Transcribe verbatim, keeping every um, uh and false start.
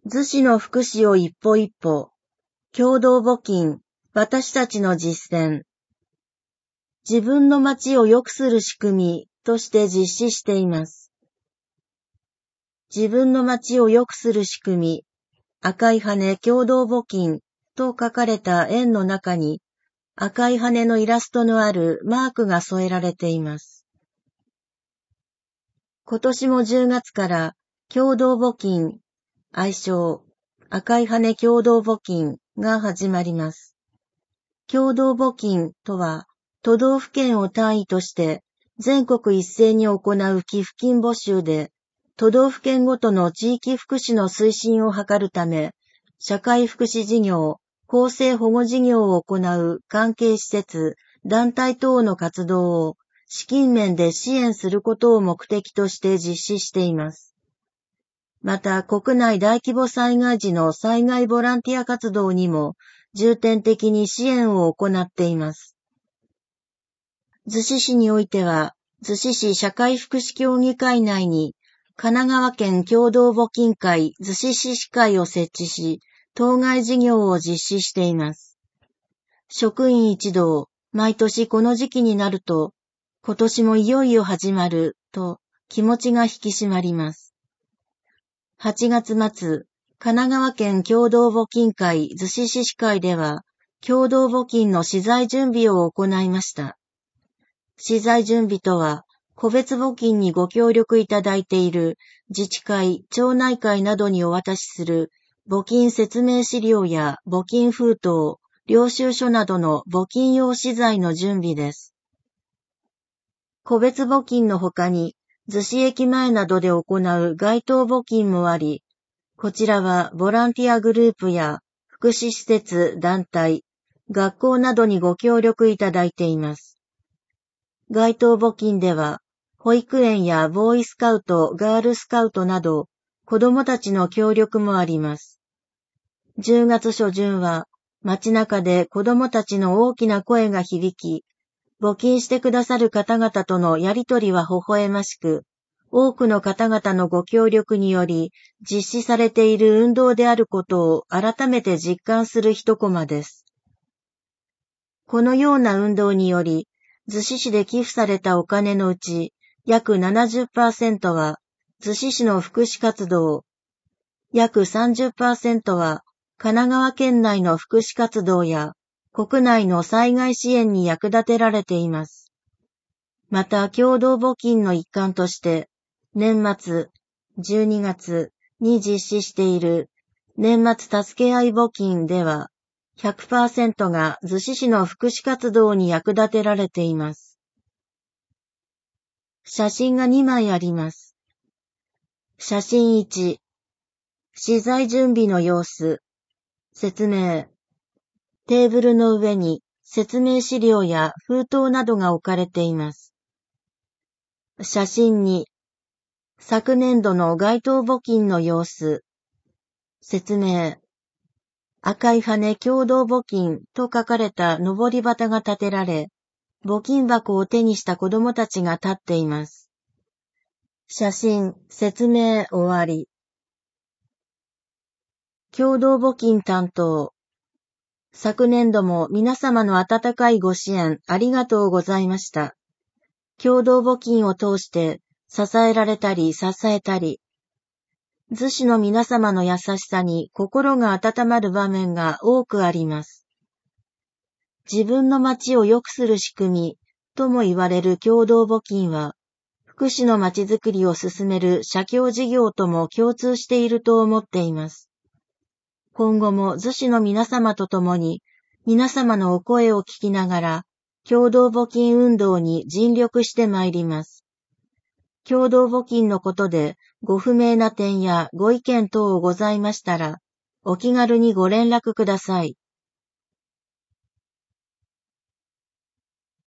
逗子の福祉を一歩一歩、共同募金、私たちの実践。自分の町を良くする仕組みとして実施しています。自分の町を良くする仕組み、赤い羽共同募金と書かれた円の中に赤い羽のイラストのあるマークが添えられています。今年もじゅうがつから共同募金、愛称赤い羽共同募金が始まります。共同募金とは都道府県を単位として全国一斉に行う寄付金募集で、都道府県ごとの地域福祉の推進を図るため、社会福祉事業、公正保護事業を行う関係施設、団体等の活動を資金面で支援することを目的として実施しています。また、国内大規模災害時の災害ボランティア活動にも重点的に支援を行っています。逗子市においては、逗子市社会福祉協議会内に、神奈川県共同募金会逗子市市会を設置し、当該事業を実施しています。職員一同、毎年この時期になると、今年もいよいよ始まる、と気持ちが引き締まります。はちがつ末、神奈川県共同募金会逗子市市会では、共同募金の資材準備を行いました。資材準備とは、個別募金にご協力いただいている自治会、町内会などにお渡しする募金説明資料や募金封筒、領収書などの募金用資材の準備です。個別募金の他に、逗子駅前などで行う街頭募金もあり、こちらはボランティアグループや福祉施設、団体、学校などにご協力いただいています。街頭募金では、保育園やボーイスカウト、ガールスカウトなど、子どもたちの協力もあります。じゅうがつ初旬は、街中で子どもたちの大きな声が響き、募金してくださる方々とのやりとりは微笑ましく、多くの方々のご協力により実施されている運動であることを改めて実感する一コマです。このような運動により、逗子市で寄付されたお金のうち約 ななじゅっパーセント は逗子市の福祉活動、約 さんじゅっパーセント は神奈川県内の福祉活動や国内の災害支援に役立てられています。また、共同募金の一環として、年末、じゅうにがつに実施している年末助け合い募金では、ひゃくパーセント が逗子市の福祉活動に役立てられています。写真がにまいあります。写真いち、資材準備の様子、説明。テーブルの上に説明資料や封筒などが置かれています。写真に、昨年度の街頭募金の様子。説明。赤い羽共同募金と書かれた上り旗が立てられ、募金箱を手にした子どもたちが立っています。写真、説明終わり。共同募金担当。昨年度も皆様の温かいご支援ありがとうございました。共同募金を通して支えられたり支えたり、逗子の皆様の優しさに心が温まる場面が多くあります。自分の町を良くする仕組みとも言われる共同募金は、福祉の町づくりを進める社協事業とも共通していると思っています。今後も逗子の皆様と共に、皆様のお声を聞きながら、共同募金運動に尽力してまいります。共同募金のことでご不明な点やご意見等ございましたら、お気軽にご連絡ください。